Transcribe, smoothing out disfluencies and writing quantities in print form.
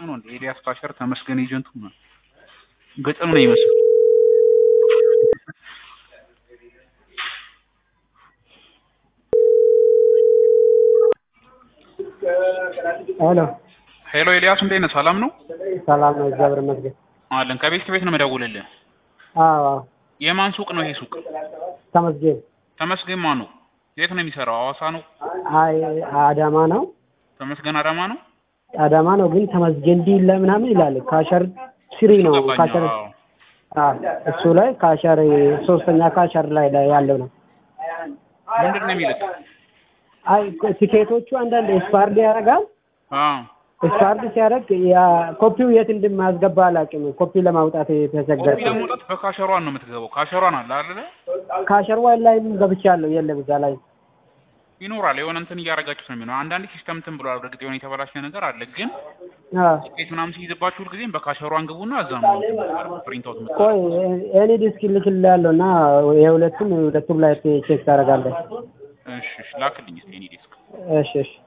ነው እንዴ? ኤልያስ ካሸር ተመስገን ኤጀንቱ ነው። ገጠም ነው ይመስል ሄሎ ኤልያስ እንዴት ነህ? ሰላም ነው? ሰላም ነው፣ እግዚአብሔር ይመስገን። አለን። ከቤት ነው መደውልልህ። አዎ። የማን ሱቅ ነው ይሄ ሱቅ? ተመስገን። ተመስገን ማን ነው? የት ነው የሚሰራው? ሐዋሳ ነው? አይ አዳማ ነው። ተመስገን አዳማ ነው? አዳማ ነው ግን ተመስገን ዲል ምናምን ይላል። ካሸር ስሪ ነው ካሸር። እሱ ላይ ካሸር ሶስተኛ ካሸር ላይ ያለው ነው። ምንድን ነው የሚልክ? አይ ቲኬቶቹ አንዳንድ ኤክስፓየርድ ያደርጋል። ኤክስፓየርድ ሲያደርግ ያ ኮፒው የት እንደማያስገባ አላውቅም። ኮፒ ለማውጣት የተቸገረ። ኮፒ ለማውጣት በካሸሯን ነው የምትገባው። ካሸሯን አለ አይደል? ካሸሯን ላይም ገብቻለሁ። የለም እዛ ላይ ይኖራል። የሆነ እንትን እያደረጋችሁት ነው የሚሆነው። አንዳንድ ሲስተም እንትን ብሏል። እርግጥ የሆነ የተበላሸ ነገር አለ። ግን ቲኬት ምናምን ሲይዝባችሁ ሁልጊዜም በካሸሯን ግቡና እዛ ነው ፕሪንት አውት የምትለው። ቆይ እኔ ዲስክ ልክልሃለሁና የሁለቱም ላይ ቼክ ታደርጋለህ። እሺ ላክልኝ እስኪ እኔ ዲስክ። እሺ